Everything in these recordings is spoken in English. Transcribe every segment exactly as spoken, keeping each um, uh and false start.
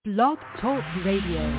Blog Talk Radio.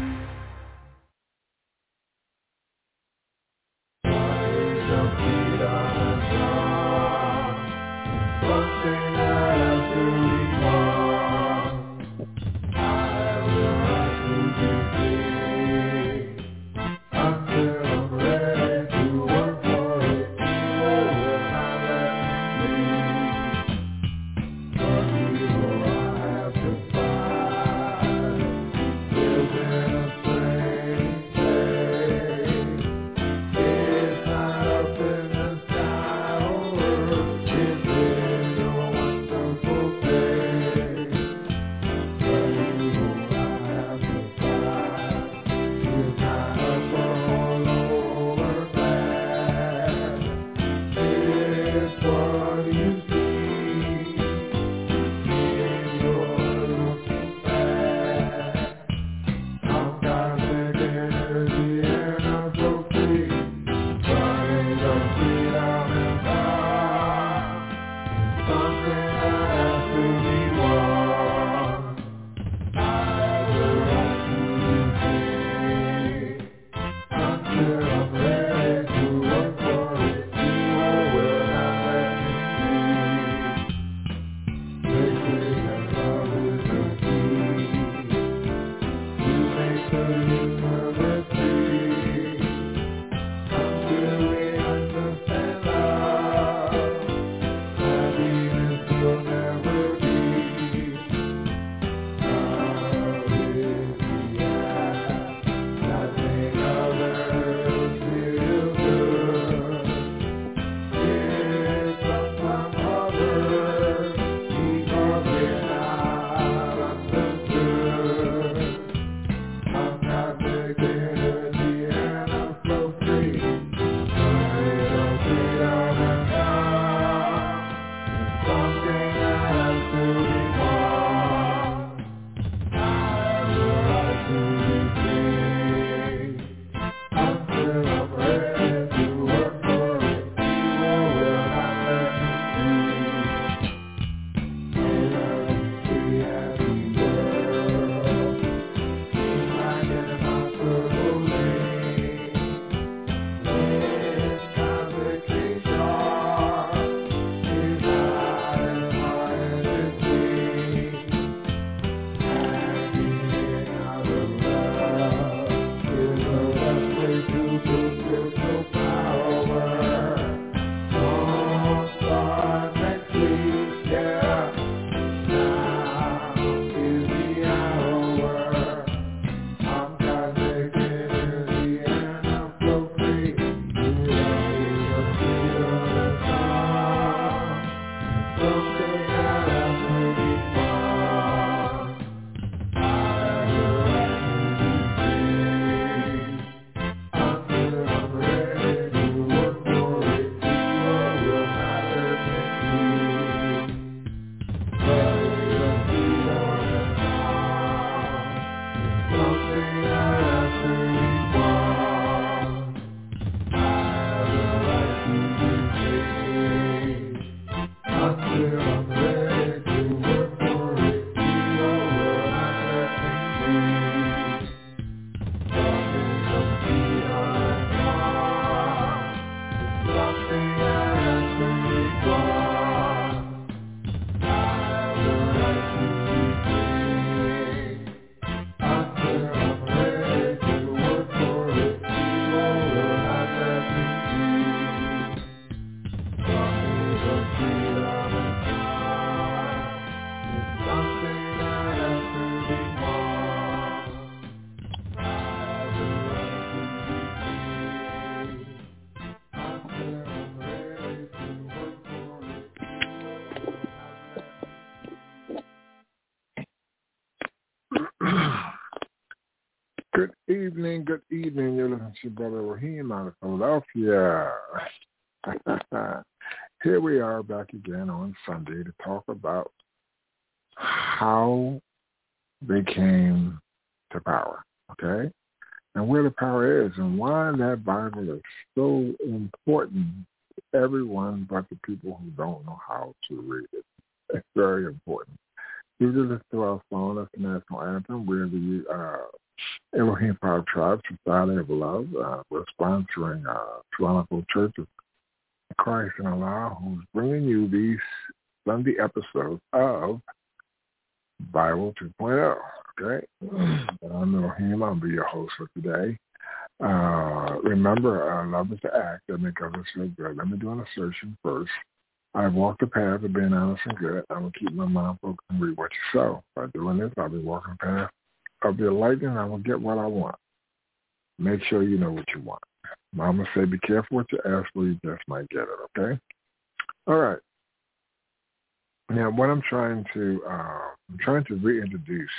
Good evening, good evening. You're listening to your brother Raheem out of Philadelphia. Here we are back again on Sunday to talk about how they came to power, okay? And where the power is and why that Bible is so important to everyone but the people who don't know how to read it. It's very important. You can listen to our song, that's the national anthem. We're the uh, Elohim Five Tribes Society of Love. Uh, we're sponsoring uh, Toronto Church of Christ in Allah, who's bringing you these Sunday episodes of Bible two point oh. Okay? I'm Elohim. I'll be your host for today. Uh, remember, uh, love is the act that makes others feel good. Let me do an assertion first. I've walked the path of being honest and good. I will keep my mind focused and read what you sow. By doing this, I'll be walking the path of the light and I will get what I want. Make sure you know what you want. Mama said, be careful what you ask for, you just might get it, okay? All right. Now, what I'm trying to, uh, I'm trying to reintroduce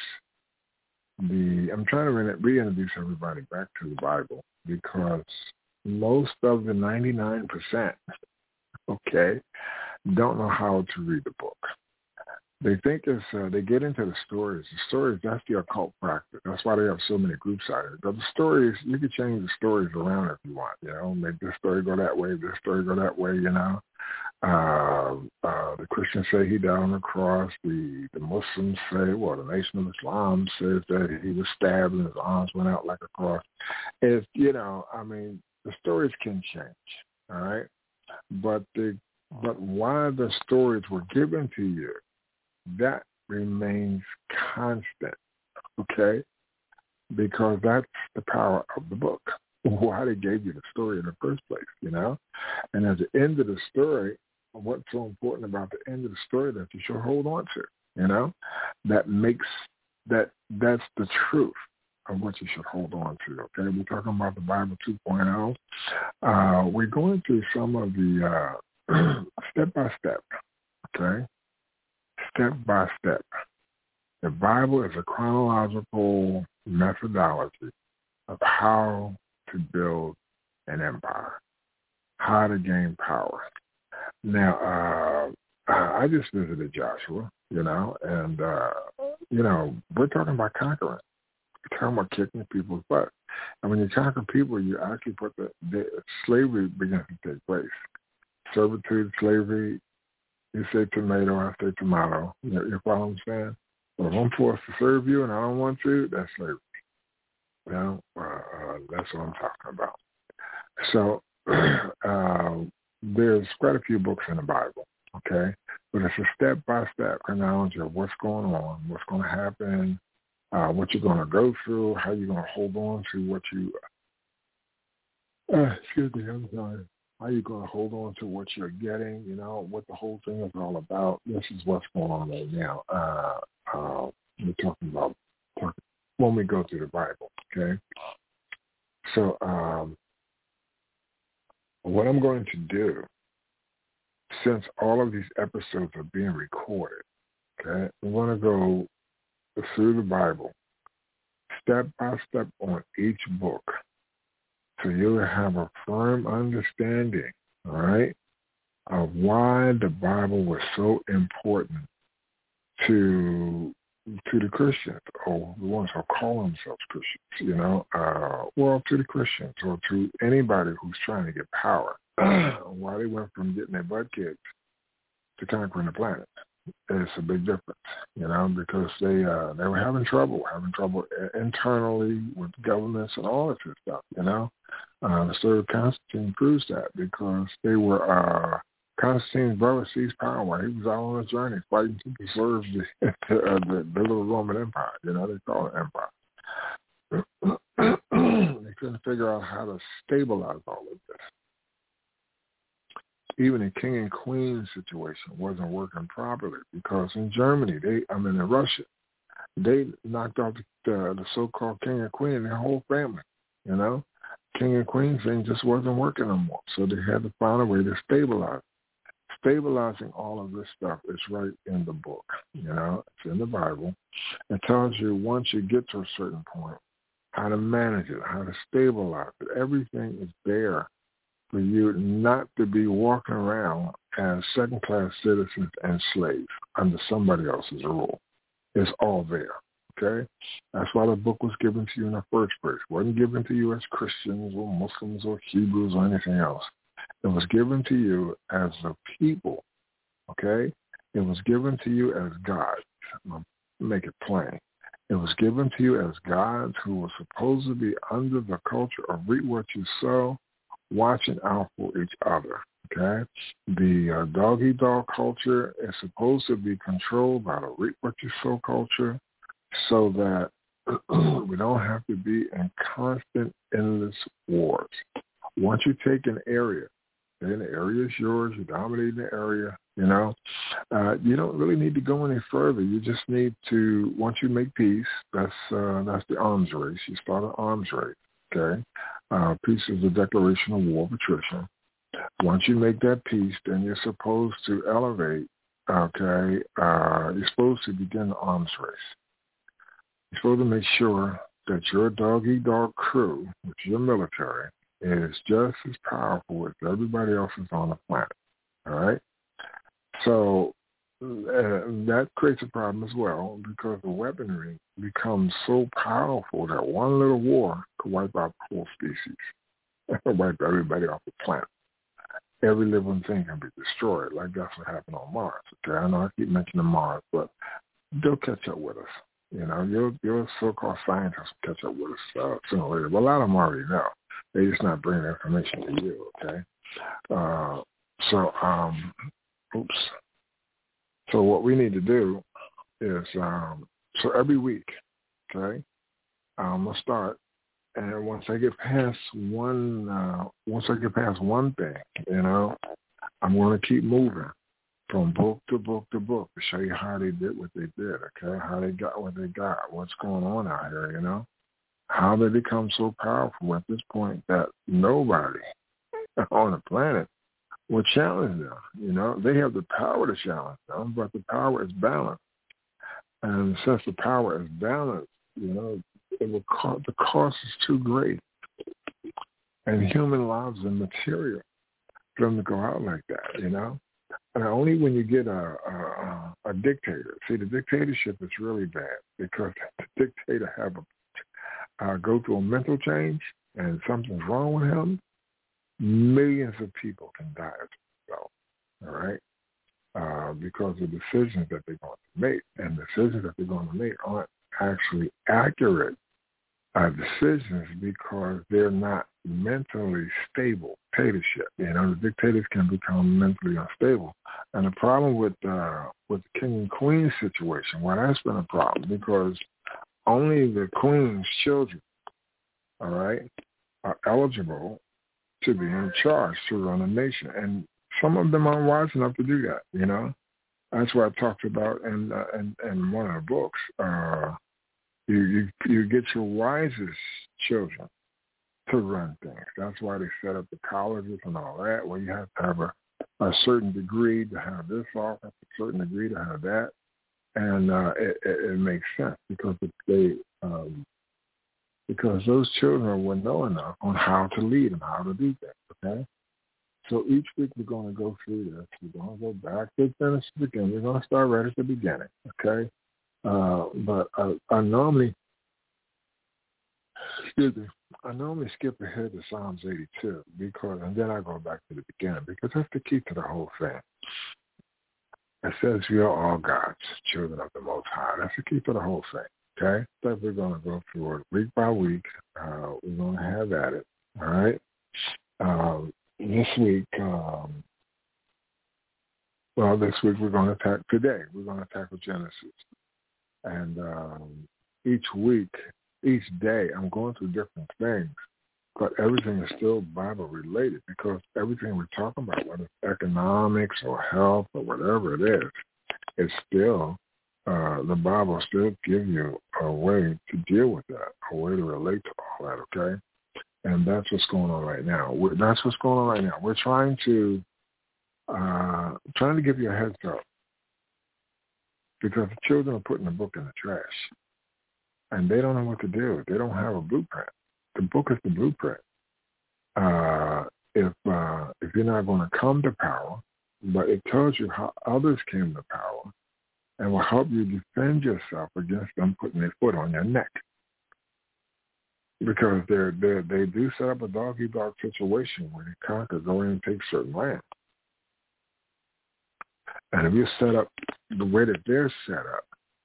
the, I'm trying to re- reintroduce everybody back to the Bible because most of the ninety-nine percent, okay, don't know how to read the book. They think it's, uh, they get into the stories. The stories, that's the occult practice. That's why they have so many groups out there. But the stories, you can change the stories around if you want, you know, make this story go that way, this story go that way, you know. Uh, uh, the Christians say he died on the cross. The, the Muslims say, well, the Nation of Islam says that he was stabbed and his arms went out like a cross. It's, you know, I mean, the stories can change, all right? But the but why the stories were given to you, that remains constant, okay? Because that's the power of the book. Why they gave you the story in the first place, you know? And at the end of the story, what's so important about the end of the story that you should hold on to, you know? That makes, that that's the truth of what you should hold on to, okay? We're talking about the Bible two point oh. Uh, we're going through some of the uh, step-by-step, okay? Step-by-step. The Bible is a chronological methodology of how to build an empire, how to gain power. Now, uh, I just visited Joshua, you know, and, uh, you know, we're talking about conquering. We're talking about kicking people's butt. And when you conquer people, you actually put the, the slavery begins to take place. Servitude, slavery, you say tomato, I say tomato. You know, you follow what I'm saying? So if I'm forced to serve you and I don't want to, that's slavery. You know, uh, uh, that's what I'm talking about. So uh, there's quite a few books in the Bible, okay? But it's a step-by-step chronology of what's going on, what's going to happen, uh, what you're going to go through, how you're going to hold on to what you, uh, excuse me, I'm sorry, how you're going to hold on to what you're getting, you know, what the whole thing is all about. This is what's going on right now. Uh, uh, we're talking about talking, when we go through the Bible, okay? So um, what I'm going to do, since all of these episodes are being recorded, okay, I'm going to go through the Bible step by step on each book so you'll have a firm understanding, all right, of why the Bible was so important to to the Christians, or the ones who call themselves Christians, you know, uh, well, to the Christians or to anybody who's trying to get power, why they went from getting their butt kicked to conquering the planet. It's a big difference, you know, because they uh, they were having trouble, having trouble internally with governments and all of this stuff, you know. Uh, the story of Constantine proves that because they were, uh, Constantine's brother seized power while he was out on a journey fighting to preserve the, uh, the, the little Roman Empire, you know, they call it empire. They couldn't figure out how to stabilize all of this. Even the king and queen situation wasn't working properly because in Germany, they, I mean, in Russia, they knocked out the, uh, the so-called king and queen and their whole family, you know. King and queen thing just wasn't working no more, so they had to find a way to stabilize. Stabilizing all of this stuff is right in the book, you know. It's in the Bible. It tells you once you get to a certain point, how to manage it, how to stabilize it. Everything is there for you not to be walking around as second-class citizens and slaves under somebody else's rule. It's all there, okay? That's why the book was given to you in the first place. It wasn't given to you as Christians or Muslims or Hebrews or anything else. It was given to you as a people, okay? It was given to you as God. I'll make it plain. It was given to you as gods who were supposed to be under the culture of reap what you sow, watching out for each other. Okay? The uh, dog-eat-dog culture is supposed to be controlled by the reap what you sow culture so that we don't have to be in constant, endless wars. Once you take an area, then the area is yours, you dominate the area, you know, uh, you don't really need to go any further. You just need to, once you make peace, that's uh, that's the arms race. You start an arms race, okay? Uh, peace is a declaration of war of attrition. Once you make that peace, then you're supposed to elevate, okay? Uh, you're supposed to begin the arms race. You're supposed to make sure that your dog-eat-dog crew, which is your military, is just as powerful as everybody else is on the planet, all right? So uh, that creates a problem as well because the weaponry becomes so powerful that one little war could wipe out the whole species, wipe everybody off the planet. Every living thing can be destroyed, like that's what happened on Mars. Okay, I know I keep mentioning Mars, but they'll catch up with us. You know, your your so-called scientists will catch up with us uh, sooner or later. But a lot of them already know. They're just not bringing information to you, okay? Uh, so, um, oops. So what we need to do is, um, so every week, okay, I'm going to start. And once I get past one, uh, once I get past one thing, you know, I'm going to keep moving from book to book to book to show you how they did what they did, okay, how they got what they got, what's going on out here, you know, how they become so powerful at this point that nobody on the planet will challenge them. You know, they have the power to challenge them, but the power is balanced. And since the power is balanced, you know, it will co- the cost is too great. And human lives are material for them to go out like that, you know. And only when you get a, a, a dictator. See, the dictatorship is really bad because the dictator have a uh, go through a mental change and something's wrong with him, millions of people can die as a result, all right, uh, because of decisions that they're going to make. And decisions that they're going to make aren't actually accurate uh, decisions because they're not mentally stable. Dictatorship, you know, the dictators can become mentally unstable. And the problem with uh, with the king and queen situation, well, that's been a problem because only the queen's children, all right, are eligible to be in charge to run a nation. And some of them aren't wise enough to do that, you know. That's what I talked about in, uh, in, in one of the books. Uh, you, you, you get your wisest children to run things. That's why they set up the colleges and all that, where you have to have a, a certain degree to have this office, a certain degree to have that. And uh, it, it, it makes sense because they um, because those children will know enough on how to lead and how to do things, okay? So each week we're going to go through this. We're going to go back to finish the beginning. We're going to start right at the beginning, okay? Uh, but I, I normally, excuse me, I normally skip ahead to Psalms eighty-two because, and then I go back to the beginning because that's the key to the whole thing. It says we are all God's children of the Most High. That's the key to the whole thing, okay? So we're going to go through it week by week. Uh, we're going to have at it, all right? Um, this week, um, well, this week we're going to tackle, today, we're going to tackle Genesis. And um, each week, each day, I'm going through different things, but everything is still Bible-related because everything we're talking about, whether it's economics or health or whatever it is, it's still, uh, the Bible still gives you a way to deal with that, a way to relate to all that, okay? And that's what's going on right now. We're, that's what's going on right now. We're trying to, uh, trying to give you a heads up because the children are putting the book in the trash and they don't know what to do. They don't have a blueprint. The book is the blueprint. Uh, if uh, if you're not going to come to power, but it tells you how others came to power and will help you defend yourself against them putting their foot on your neck. Because they're, they're, they do set up a dog-eat-dog situation where they conquer, go in and take certain land. And if you're set up the way that they're set up,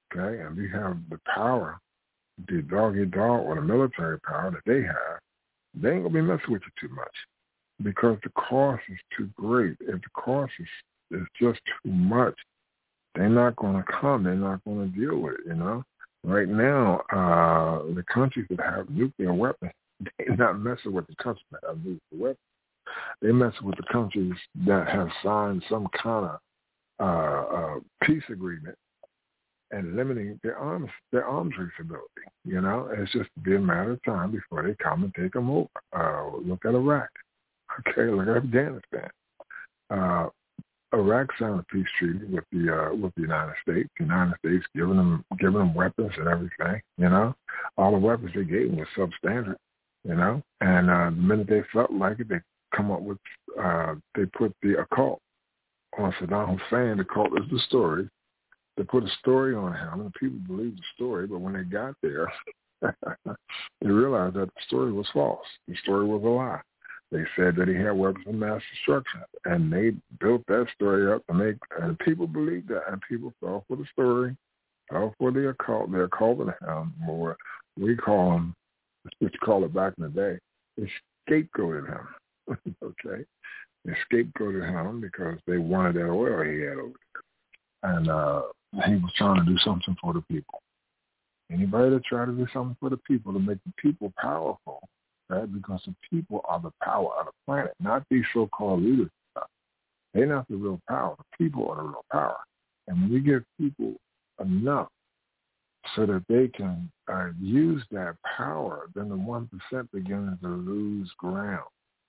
okay, and we have the power, the dog-eat-dog or the military power that they have, they ain't going to be messing with you too much because the cost is too great. If the cost is, is just too much, they're not going to come. They're not going to deal with it, you know. Right now, uh, the countries that have nuclear weapons, they're not messing with the countries that have nuclear weapons. They mess with the countries that have signed some kind of uh, uh, peace agreement and limiting their arms, their arms reachability. You know, it's just be a matter of time before they come and take them over. Uh, look at Iraq. Okay, look at Afghanistan. Uh, Iraq signed a peace treaty with the uh, with the United States. The United States giving them giving them weapons and everything. You know, all the weapons they gave them were substandard. You know, and uh, the minute they felt like it, they come up with uh, they put the occult on Saddam Hussein. The occult is the story. They put a story on him, and people believed the story. But when they got there, they realized that the story was false. The story was a lie. They said that he had weapons of mass destruction, and they built that story up, and they and people believed that, and people fell for the story, fell for the occult. They're calling him, or we call him, what you call it back in the day, they scapegoated him. Okay, they scapegoated him because they wanted that oil he had over there, and uh, he was trying to do something for the people. Anybody that try to do something for the people to make the people powerful, right? Because the people are the power of the planet, not these so-called leaders. They're not the real power. The people are the real power. And when you give people enough so that they can uh, use that power, then the one percent begins to lose ground.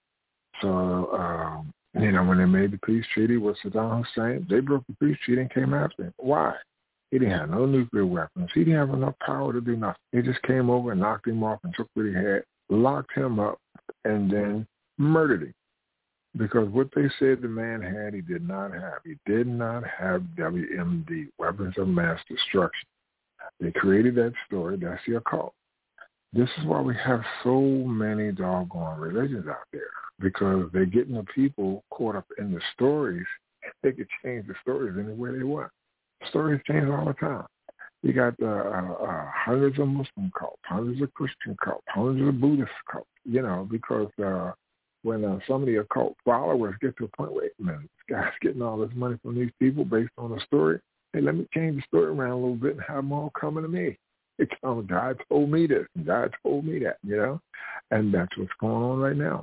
So, um, you know, when they made the peace treaty with Saddam Hussein, they broke the peace treaty and came after him. Why? He didn't have no nuclear weapons. He didn't have enough power to do nothing. They just came over and knocked him off and took what he had, locked him up, and then murdered him. Because what they said the man had, he did not have. He did not have W M D, weapons of mass destruction. They created that story. That's the occult. This is why we have so many doggone religions out there, because they're getting the people caught up in the stories. They could change the stories any way they want. Stories change all the time. You got uh, uh, uh, hundreds of Muslim cults, hundreds of Christian cults, hundreds of Buddhist cults, you know, because uh, when uh, some of the occult followers get to a point, wait a minute, this guy's getting all this money from these people based on a story. Hey, let me change the story around a little bit and have them all coming to me. It's, oh, God told me this, and God told me that, you know, and that's what's going on right now.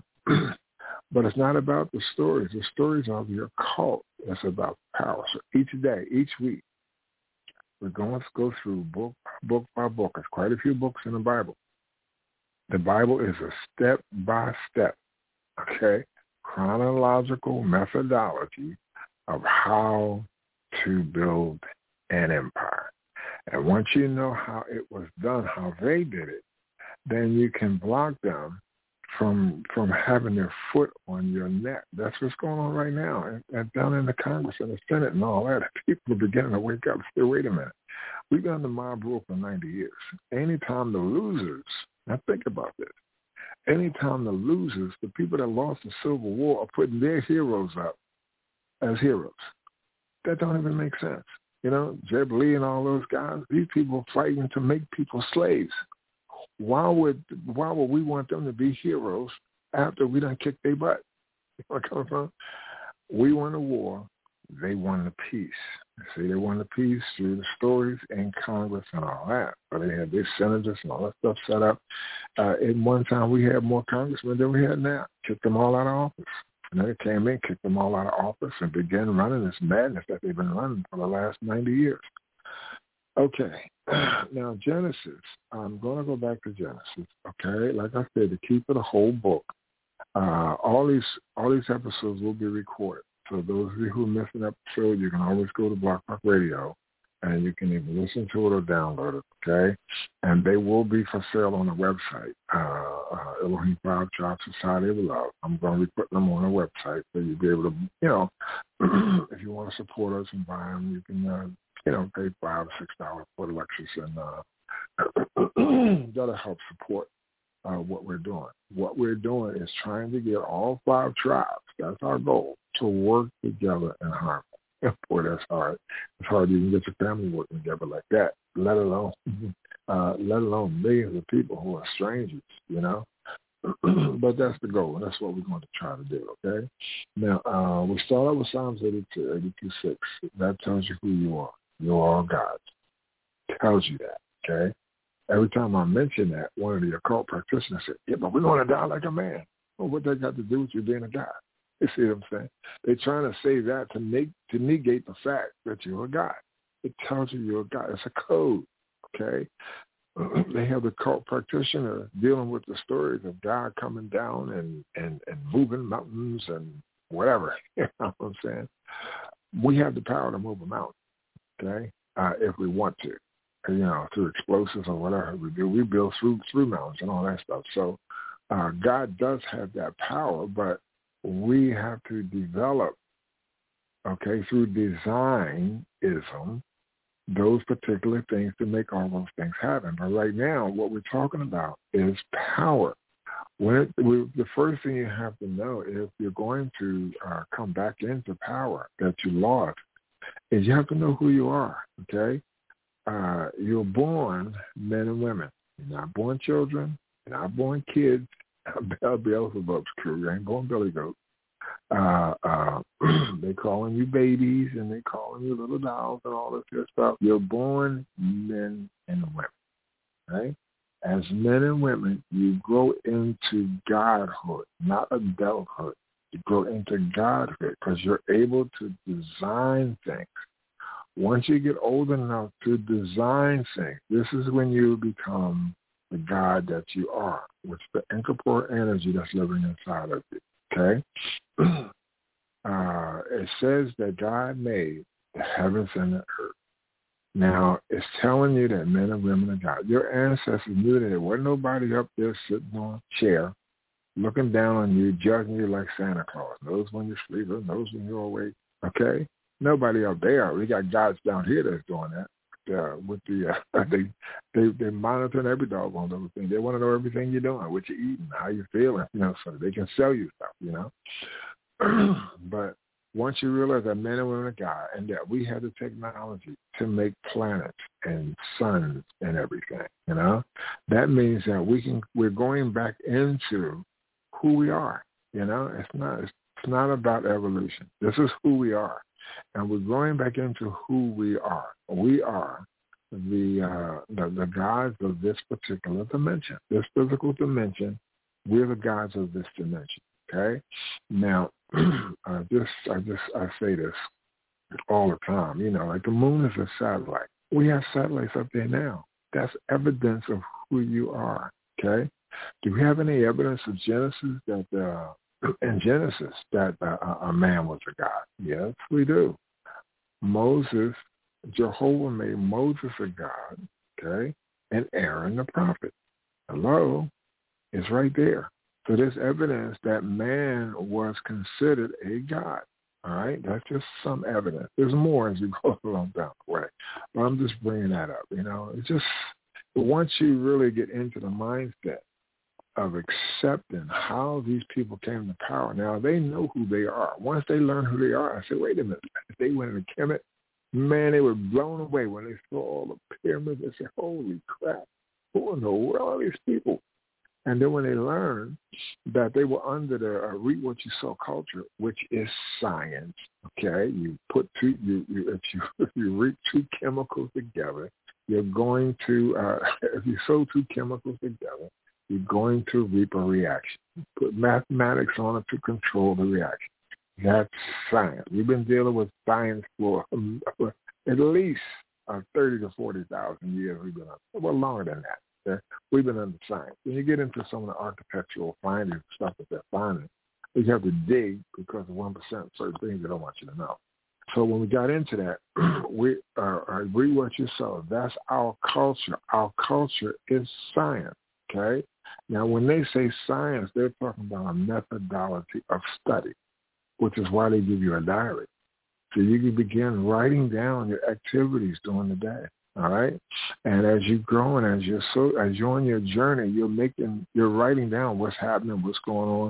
But it's not about the stories. The stories are the occult. It's about power. So each day, each week, we're going to go through book, book by book. There's quite a few books in the Bible. The Bible is a step-by-step, okay, chronological methodology of how to build an empire. And once you know how it was done, how they did it, then you can block them from from having their foot on your neck. That's what's going on right now. And, and down in the Congress and the Senate and all that, people are beginning to wake up and say, wait a minute. We've been under mob rule for ninety years. Anytime the losers, now think about this, anytime the losers, the people that lost the Civil War, are putting their heroes up as heroes. That don't even make sense. You know, Jeb Lee and all those guys, these people are fighting to make people slaves. Why would why would we want them to be heroes after we done kicked their butt? You know where I'm coming from? We won a war. They won the peace. See, they won the peace through the stories in Congress and all that. But they had their senators and all that stuff set up. Uh, at one time, we had more congressmen than we had now. Kicked them all out of office. And then they came in, kicked them all out of office, and began running this madness that they've been running for the last ninety years. Okay. Now, Genesis, I'm going to go back to Genesis, okay? Like I said, to keep it a whole book, uh, all these all these episodes will be recorded. So those of you who miss an episode, you can always go to Block Talk Radio, and you can either listen to it or download it, okay? And they will be for sale on the website, uh, uh, Elohim Five Tribe Society of Love. I'm going to be putting them on the website, so you'll be able to, you know, if you want to support us and buy them, you can, uh, you know, pay five or six dollars for the lectures, and uh, that'll help support uh, what we're doing. What we're doing is trying to get all five tribes, that's our goal, to work together in harmony. Boy, that's hard. It's hard to even get your family working together like that, let alone uh, let alone millions of people who are strangers, you know. But that's the goal, and that's what we're going to try to do, okay? Now, uh, we start out with Psalms eighty-two, eighty-two six. That tells you who you are. You are God's. Tells you that, okay? Every time I mention that, one of the occult practitioners said, yeah, but we're going to die like a man. Well, what that got to do with you being a God? You see what I'm saying? They're trying to say that to make to negate the fact that you're a God. It tells you you're a God. It's a code, okay? They have the cult practitioner dealing with the stories of God coming down and, and, and moving mountains and whatever. You know what I'm saying? We have the power to move a mountain, okay, uh, if we want to. You know, through explosives or whatever we do. We build through, through mountains and all that stuff. So uh, God does have that power, but we have to develop, okay, through designism, those particular things to make all those things happen. But right now, what we're talking about is power. When it, we, the first thing you have to know if you're going to uh, come back into power that you lost is you have to know who you are, okay? Uh, you're born men and women. You're not born children. You're not born kids. Beelzebub's crew. You ain't born Billy Goat. Uh, uh, they calling you babies and they calling you little dolls and all this good stuff. You're born men and women, right? As men and women, you grow into godhood, not adulthood. You grow into godhood because you're able to design things. Once you get old enough to design things, this is when you become the God that you are, which is the incorporeal energy that's living inside of you, okay? uh, it says that God made the heavens and the earth. Now, it's telling you that men and women are God. Your ancestors knew that there wasn't nobody up there sitting on a chair looking down on you, judging you like Santa Claus. Knows when you're sleeping, knows when you're awake, okay? Nobody up there. We got gods down here that's doing that. Uh, with the uh, they they they monitoring every doggone little thing. They want to know everything you're doing, what you're eating, how you're feeling, you know, so they can sell you stuff, you know. But once you realize that men and women are God and that we have the technology to make planets and suns and everything, you know, that means that we can we're going back into who we are. You know, it's not it's, it's not about evolution. This is who we are. And we're going back into who we are. We are the, uh, the the gods of this particular dimension, this physical dimension. We're the gods of this dimension. Okay. Now, I just I just I say this all the time. You know, like the moon is a satellite. We have satellites up there now. That's evidence of who you are. Okay. Do we have any evidence of Genesis that? Uh, In Genesis, that uh, a man was a god. Yes, we do. Moses, Jehovah made Moses a god, okay, and Aaron the prophet. Hello? It's right there. So there's evidence that man was considered a god. All right? That's just some evidence. There's more as you go along down the way. But I'm just bringing that up, you know. It's just once you really get into the mindset of accepting how these people came to power. Now, they know who they are. Once they learn who they are, I said, wait a minute. If they went into Kemet, man, they were blown away when they saw all the pyramids. They said, holy crap, who in the world are these people? And then when they learned that they were under the uh, read what you saw culture, which is science, okay? You put two, you, you, if you if you read two chemicals together, you're going to, uh, if you sew two chemicals together, you're going to reap a reaction. Put mathematics on it to control the reaction. That's science. We've been dealing with science for, um, for at least uh, thirty to forty thousand years. We've been on, well, longer than that. Okay? We've been under science. When you get into some of the architectural findings, stuff that they're finding, you have to dig because of one percent certain things they don't want you to know. So when we got into that, we uh, agree what you saw. That's our culture. Our culture is science. Okay. Now, when they say science, they're talking about a methodology of study, which is why they give you a diary. So you can begin writing down your activities during the day. All right. And as you grow and as you're so as you're on your journey, you're making you're writing down what's happening, what's going on,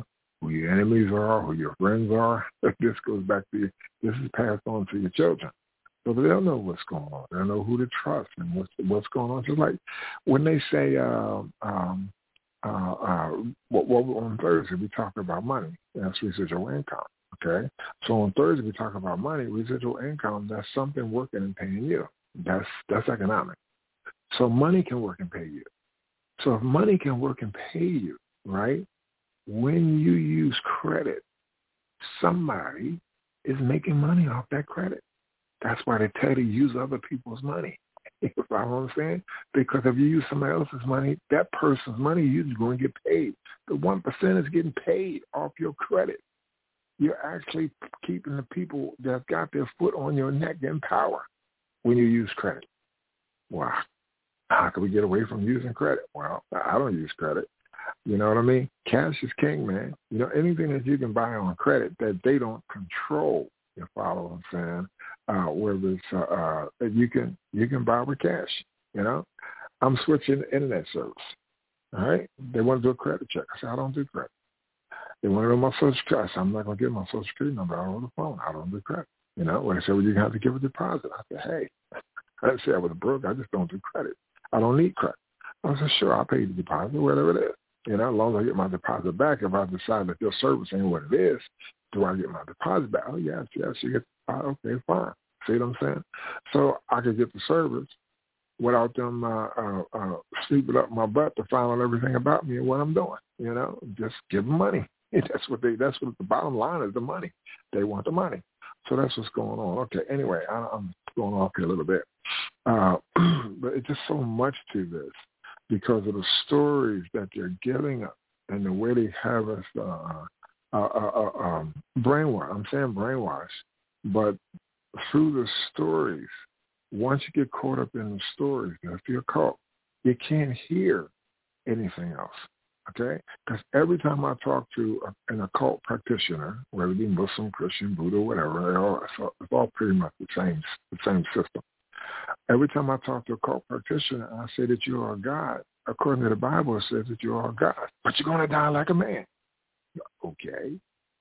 who your enemies are, who your friends are. This goes back to you. This is passed on to your children. So they'll know what's going on. They'll know who to trust and what's, what's going on. Just like when they say, uh, um, uh, uh, what, what, on Thursday, we talk about money. That's residual income. Okay? So on Thursday, we talk about money. Residual income, that's something working and paying you. That's, that's economic. So money can work and pay you. So if money can work and pay you, right, when you use credit, somebody is making money off that credit. That's why they tell you to use other people's money. You know what I'm saying? Because if you use somebody else's money, that person's money, you're going to get paid. The one percent is getting paid off your credit. You're actually keeping the people that got their foot on your neck in power when you use credit. Wow. How can we get away from using credit? Well, I don't use credit. You know what I mean? Cash is king, man. You know, anything that you can buy on credit that they don't control, you follow what I'm saying? Uh, whether it's, uh, uh, you can you can buy with cash, you know? I'm switching internet service, all right? They want to do a credit check. I said, I don't do credit. They want to know my social security. I said, I'm not going to give my social security number out on the phone. I don't do credit. You know, when they said, well, you have to give a deposit. I said, hey, I didn't say I was broke. I just don't do credit. I don't need credit. I said, sure, I'll pay you the deposit, whatever it is. You know, as long as I get my deposit back, if I decide that your service ain't what it is, do I get my deposit back? Oh, yes, yes, you get the deposit. Okay, fine. See what I'm saying? So I could get the service without them uh, uh, uh, sleeping up my butt to find out everything about me and what I'm doing. You know, just give them money. That's what they. That's what the bottom line is. The money. They want the money. So that's what's going on. Okay. Anyway, I, I'm going off here a little bit, uh, but it's just so much to this because of the stories that they're giving us and the way they have us uh, uh, uh, uh, um, brainwashed. I'm saying brainwashed, but through the stories, once you get caught up in the stories, if you're caught, you can't hear anything else. Okay? Because every time I talk to a, an occult practitioner, whether it be Muslim, Christian, Buddha, whatever, they all, it's, all, it's all pretty much the same, the same system. Every time I talk to a occult practitioner, I say that you are a God. According to the Bible, it says that you are a God. But you're going to die like a man. Okay.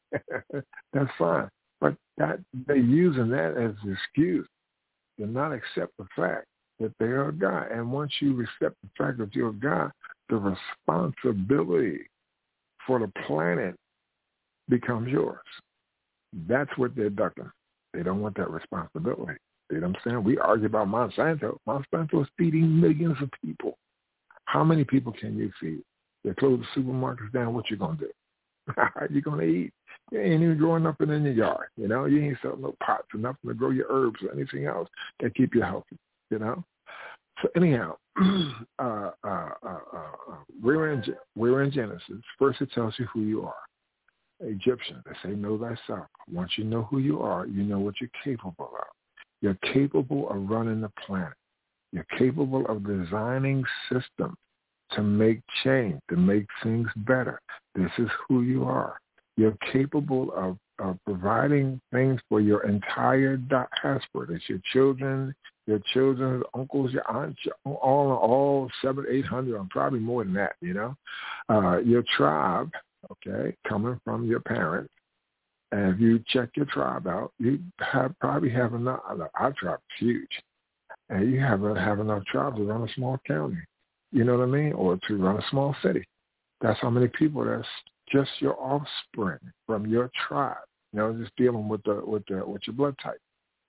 That's fine. But that they're using that as an excuse to not accept the fact that they are a God. And once you accept the fact that you're a God, the responsibility for the planet becomes yours. That's what they're ducking. They don't want that responsibility. You know what I'm saying? We argue about Monsanto. Monsanto is feeding millions of people. How many people can you feed? They close the supermarkets down. What you going to do? How are you going to eat? You ain't even growing nothing in your yard. You know, you ain't selling no pots or nothing to grow your herbs or anything else that keep you healthy, you know? So anyhow, uh, uh, uh, uh, we're, in, we're in Genesis. First it tells you who you are. Egyptians, they say, know thyself. Once you know who you are, you know what you're capable of. You're capable of running the planet. You're capable of designing systems to make change, to make things better. This is who you are. You're capable of, of providing things for your entire diaspora. That's your children, your children's uncles, your aunts, your, all, all seven, eight hundred, or probably more than that, you know. Uh, your tribe, okay, coming from your parents. And if you check your tribe out, you have probably have enough. Our tribe is huge. And you have, have enough tribes to run a small county. You know what I mean? Or to run a small city. That's how many people. That's just your offspring from your tribe. You know, just dealing with the with the with your blood type.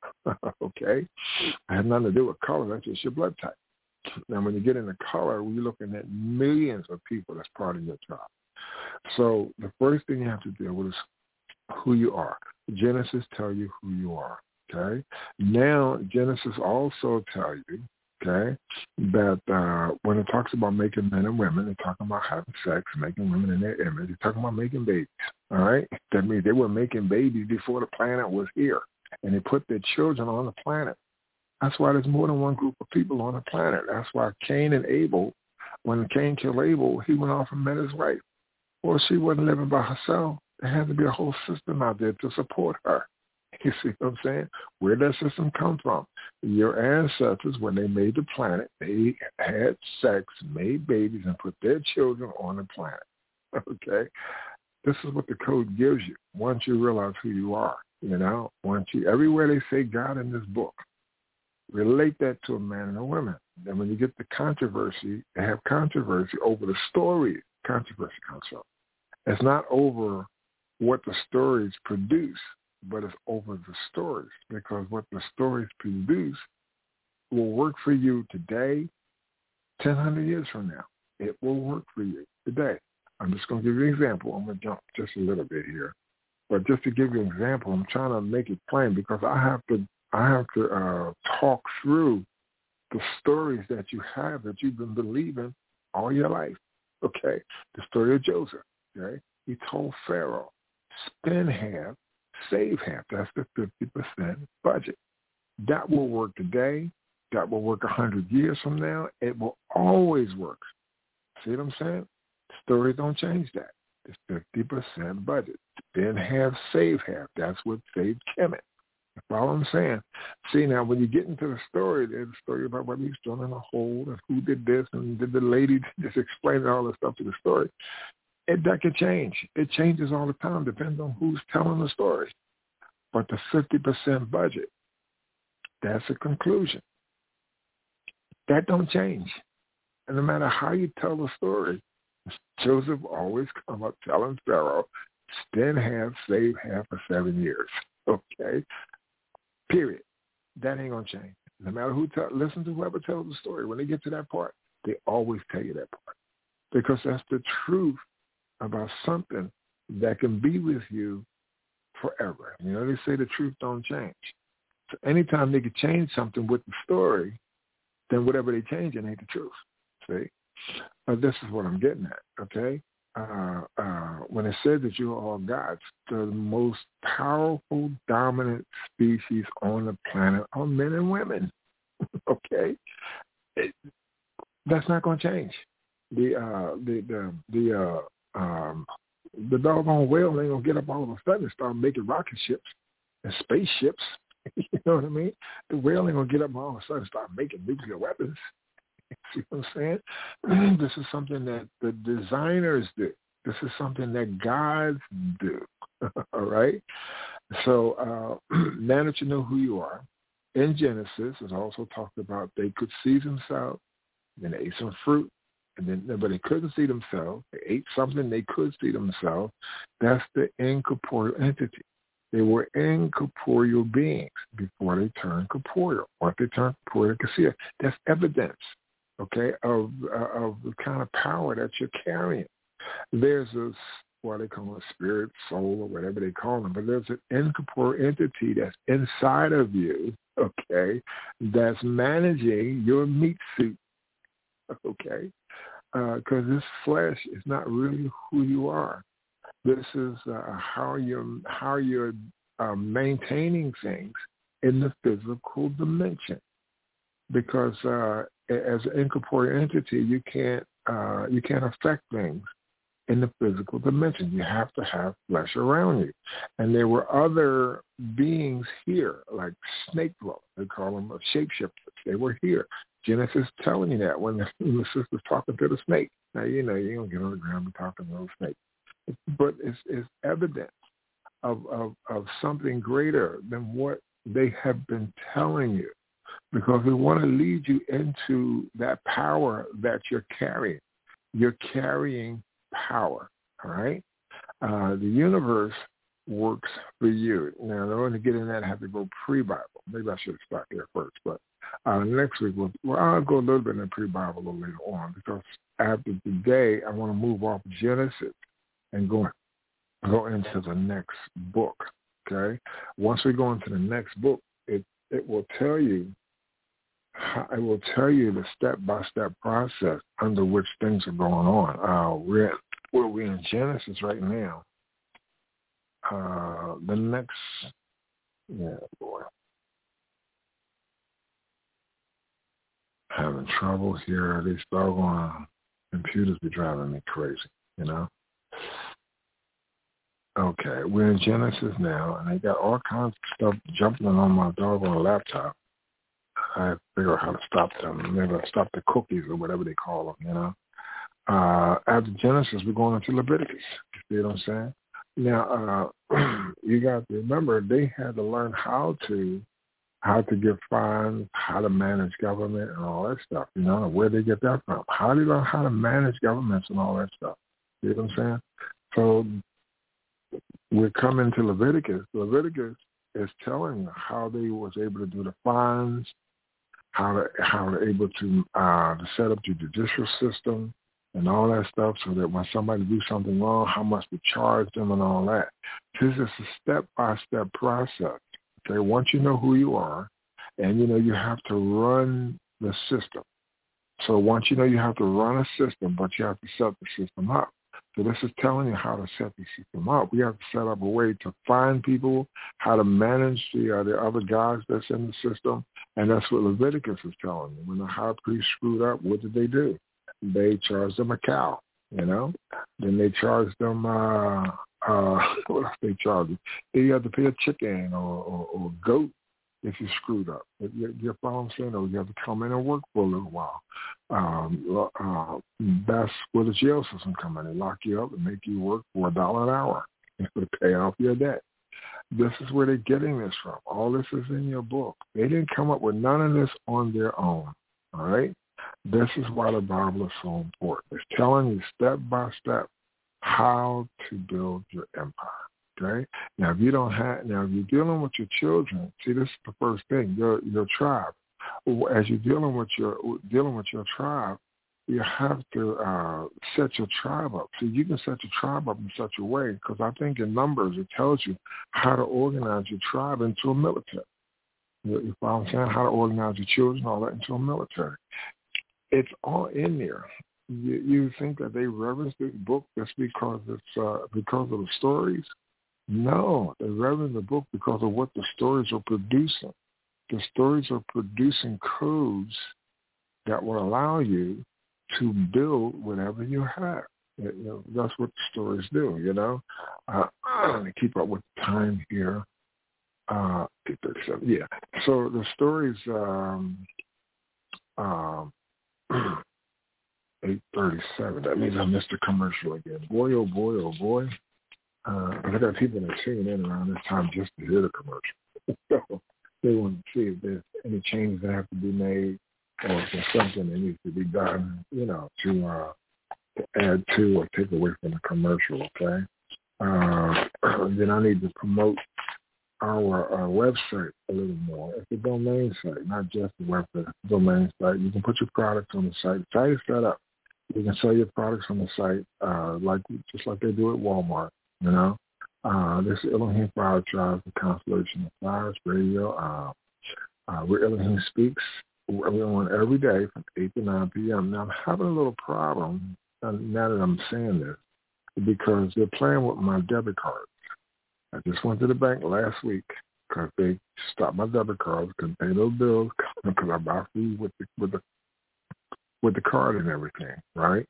Okay, it has nothing to do with color. That's just your blood type. Now, when you get into color, we're looking at millions of people that's part of your tribe. So the first thing you have to deal with is who you are. Genesis tell you who you are. Okay. Now Genesis also tell you, okay, that uh, when it talks about making men and women, they're talking about having sex, making women in their image. They're talking about making babies. All right. That means they were making babies before the planet was here, and they put their children on the planet. That's why there's more than one group of people on the planet. That's why Cain and Abel, when Cain killed Abel, he went off and met his wife. Well, she wasn't living by herself. There had to be a whole system out there to support her. You see what I'm saying? Where does that system come from? Your ancestors, when they made the planet, they had sex, made babies, and put their children on the planet. Okay? this is what the code gives you. Once you realize who you are, you know, once you, everywhere they say God in this book, relate that to a man and a woman. Then when you get the controversy, they have controversy over the story. Controversy comes from. It's not over what the stories produce, but it's over the stories, because what the stories produce will work for you today, ten hundred years from now. It will work for you today. I'm just going to give you an example. I'm going to jump just a little bit here. But just to give you an example, I'm trying to make it plain because I have to I have to uh, talk through the stories that you have that you've been believing all your life. Okay? The story of Joseph. Okay? He told Pharaoh, spend half, save half. That's the fifty percent budget. That will work today. That will work one hundred years from now. It will always work. See what I'm saying? Stories don't change that. It's fifty percent budget. Spend half, save half. That's what saved Kemet. That's all I'm saying. See, now, when you get into the story, there's a story about whether he's thrown in a hole and who did this and did the lady just explain all this stuff to the story. It, that can change. It changes all the time, depends on who's telling the story. But the fifty percent budget, that's a conclusion. That don't change. And no matter how you tell the story, Joseph always come up telling Pharaoh, spend half, save half for seven years. Okay? Period. That ain't going to change. No matter who tell, listen to whoever tells the story. When they get to that part, they always tell you that part. Because that's the truth about something that can be with you forever. You know, they say the truth don't change. So anytime they could change something with the story, then whatever they change, it ain't the truth. See? But this is what I'm getting at, okay? Uh, uh, when it said that you're all gods, the most powerful, dominant species on the planet are men and women, okay? It, that's not going to change. The uh, the the the uh, um, the doggone whale ain't gonna get up all of a sudden and start making rocket ships and spaceships. You know what I mean? The whale ain't gonna get up all of a sudden and start making nuclear weapons. See what I'm saying? This is something that the designers do. This is something that gods do. All right? So uh, now that you know who you are, in Genesis, it also talked about they could see themselves, then they ate some fruit, and then but they couldn't see themselves. They ate something they could see themselves. That's the incorporeal entity. They were incorporeal beings before they turned corporeal. Once they turned corporeal, they could see it. That's evidence, okay, of uh, of the kind of power that you're carrying. There's a, what they call a spirit, soul, or whatever they call them, but there's an incorporeal entity that's inside of you, okay, that's managing your meat suit, okay, because uh, this flesh is not really who you are. This is uh, how you're how you're uh, maintaining things in the physical dimension, because uh, as an incorporeal entity, you can't uh, you can't affect things in the physical dimension. You have to have flesh around you, and there were other beings here, like snake dwellers. They call them shapeshifters. They were here. Genesis telling you that when the, when the sister's talking to the snake. Now you know you don't get on the ground and talk to no snake. But it's, it's evidence of, of, of something greater than what they have been telling you, because we want to lead you into that power that you're carrying. You're carrying power, all right? Uh, the universe works for you. Now, in order to get in that, I have to go pre-Bible. Maybe I should have started there first, but uh, next week, we'll, well, I'll go a little bit in the pre-Bible a little later on, because after today, I want to move off Genesis and go, go into the next book, okay? Once we go into the next book, it, it will tell you how, it will tell you the step-by-step process under which things are going on. Uh, we're, well, we're in Genesis right now. Uh, the next, yeah, boy. Having trouble here. These doggone computers be driving me crazy, you know? Okay, we're in Genesis now, and they got all kinds of stuff jumping on my doggone laptop. I have to figure out how to stop them. Maybe I'll stop the cookies or whatever they call them, you know. Uh, after Genesis, we're going into Leviticus. You see what I'm saying? Now, uh, you got to remember, they had to learn how to how to give funds, how to manage government and all that stuff. You know, where they get that from? How do they learn how to manage governments and all that stuff? You know what I'm saying? So we're coming to Leviticus. Leviticus is telling you how they was able to do the fines, how to, how they're able to, uh, to set up the judicial system and all that stuff, so that when somebody do something wrong, how much to charge them and all that. This is a step-by-step process. Okay, once you know who you are, and you know you have to run the system. So once you know you have to run a system, but you have to set the system up. So this is telling you how to set the system up. We have to set up a way to find people, how to manage the uh, the other guys that's in the system, and that's what Leviticus is telling you. When the high priest screwed up, what did they do? They charged them a cow, you know. Then they charged them, uh, uh, what else they charged them? You had to pay a chicken or, or, or a goat if you screwed up. If you, you follow what I'm saying? Or you have to come in and work for a little while. Um, uh, that's where the jail system come in. They lock you up and make you work for a dollar an hour to pay off your debt. This is where they're getting this from. All this is in your book. They didn't come up with none of this on their own, all right? This is why the Bible is so important. It's telling you step by step how to build your empire. Okay. Now, if you don't have, now if you're dealing with your children, see, this is the first thing. Your your tribe. As you're dealing with your dealing with your tribe, you have to uh, set your tribe up. See, you can set your tribe up in such a way, because I think in Numbers it tells you how to organize your tribe into a military. You, you follow what I'm saying? How to organize your children, all that into a military. It's all in there. You, you think that they reverence this book just because it's uh, because of the stories? No, they reverence the book because of what the stories are producing. The stories are producing codes that will allow you to build whatever you have. You know, that's what the stories do, you know. Uh, to keep up with the time here. Uh, eight thirty-seven, yeah. So the stories, um, um, eight thirty-seven, that means I missed a commercial again. Boy, oh boy, oh boy. Uh, I got people that tune in around this time just to hear the commercial. So they want to see if there's any changes that have to be made, or if there's something that needs to be done, you know, to, uh, to add to or take away from the commercial, okay? Uh, then I need to promote our, our website a little more. It's a domain site, not just the website. It's a domain site. You can put your products on the site. The site is set up. You can sell your products on the site, uh, like just like they do at Walmart. You know, uh, this is Elohim Fire Tribes, the Constellation of Fires Radio. Uh, uh, we're Elohim Speaks. We're on every day from eight to nine p.m. Now, I'm having a little problem uh, now that I'm saying this, because they're playing with my debit cards. I just went to the bank last week because they stopped my debit cards, couldn't pay those bills because I buy food with the, with the with the card and everything, right?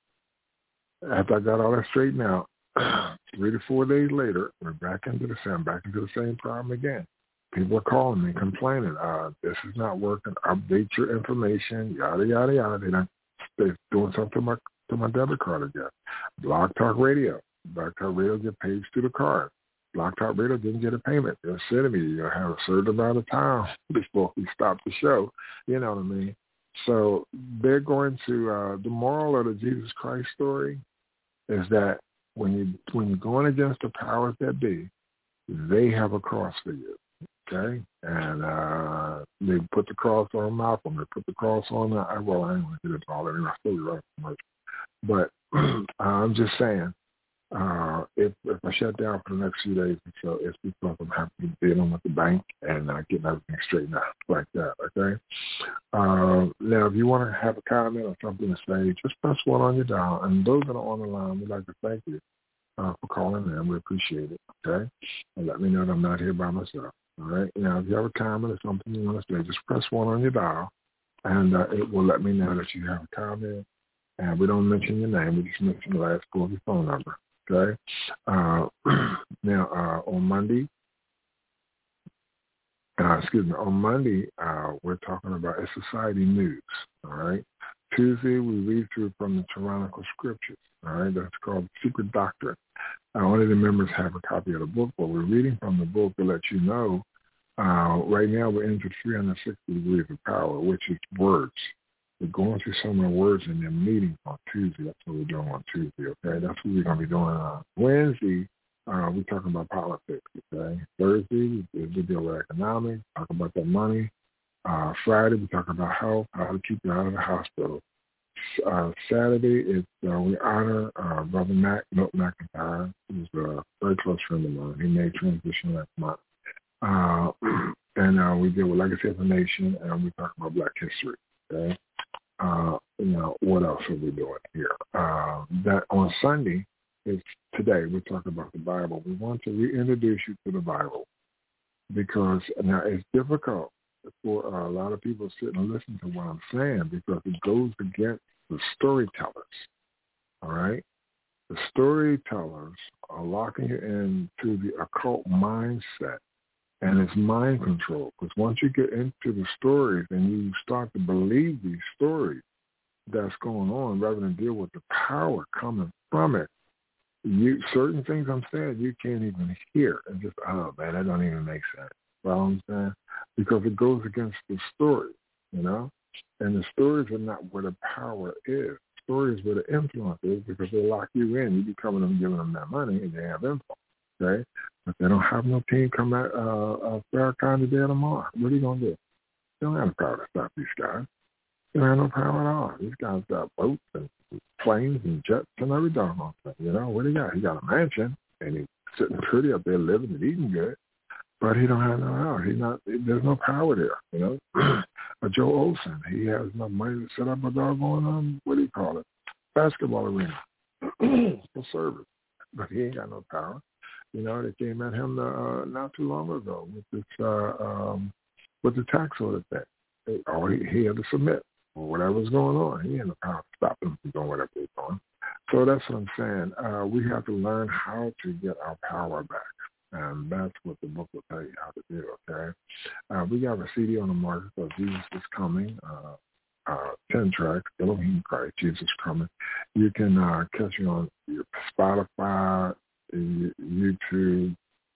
After I got all that straightened out, three to four days later, we're back into the same, back into the same problem again. People are calling me, complaining, uh, this is not working, update your information, yada, yada, yada. They don't, they're doing something to my, to my debit card again. Blog Talk Radio. Blog Talk Radio get paid through the card. Blog Talk Radio didn't get a payment. They're sending me, you have a certain amount of time before we stop the show. You know what I mean? So they're going to, uh, the moral of the Jesus Christ story is that when you when you're going against the powers that be, they have a cross for you, okay? And uh, they put the cross on Malcolm. They put the cross on, uh, well, I ain't going to get into all that. I still right much. But I'm just saying, uh, if, if I shut down for the next few days, so it's because I'm having to dealing with the bank and uh, getting everything straightened out like that, okay? Uh, now, if you want to have a comment or something to say, just press one on your dial. And those that are on the line, we'd like to thank you uh, for calling in. We appreciate it, okay? And let me know that I'm not here by myself, all right? Now, if you have a comment or something you want to say, just press one on your dial, and uh, it will let me know that you have a comment. And we don't mention your name. We just mention the last four of your phone number, okay? Uh, now, uh, on Monday, Uh, excuse me, on Monday, uh, we're talking about a society news, all right? Tuesday, we read through from the Tyrannical Scriptures. All right, that's called Secret Doctrine. Uh, only the members have a copy of the book, but we're reading from the book to let you know. Uh, right now, we're into three hundred sixty degrees of power, which is words. We're going through some of the words in their meetings on Tuesday. That's what we're doing on Tuesday, okay? That's what we're going to be doing on Wednesday. Uh, we're talking about politics, okay? Thursday, we deal with economics, talk about that money. Uh, Friday, we talk about health, how to keep you out of the hospital. Uh, Saturday, it's, uh, we honor uh, Brother Mac, Milt McIntyre, who's a very close friend of mine. He made transition last month. Uh, and uh, we deal with legacy of the nation, and we talk about Black history, okay? Uh, you know, what else are we doing here? Uh, that on Sunday, is today, we're talking about the Bible. We want to reintroduce you to the Bible because now it's difficult for uh, a lot of people to sit and listen to what I'm saying because it goes against the storytellers, all right? The storytellers are locking you into the occult mindset, and it's mind control because once you get into the stories and you start to believe these stories that's going on rather than deal with the power coming from it, you certain things I'm saying you can't even hear. And just, oh, man, that don't even make sense. You know what I'm saying? Because it goes against the story, you know? And the stories are not where the power is. Stories where the influence is because they lock you in. You be coming and giving them that money and they have influence, okay? But they don't have no team come at uh, uh, Farrakhan today or tomorrow. What are you going to do? They don't have the power to stop these guys. They don't have no power at all. These guys got boats and planes and jets and every doggone thing. You know, what he got? He got a mansion and he's sitting pretty up there living and eating good. But he don't have no power. He not. There's no power there, you know. But Joe Olsen, he has enough money to set up a doggone, um, what do you call it, basketball arena for service. But he ain't got no power. You know, they came at him uh, not too long ago with this, uh, um, with the tax order thing. Oh, he, he had to submit for whatever's going on. He had no power to stop him from doing whatever he's doing. So that's what I'm saying. Uh, we have to learn how to get our power back. And that's what the book will tell you how to do, okay? Uh, we got a C D on the market called Jesus is Coming, uh, uh, ten tracks, Elohim Christ, Jesus Coming. You can uh, catch it on your Spotify, YouTube,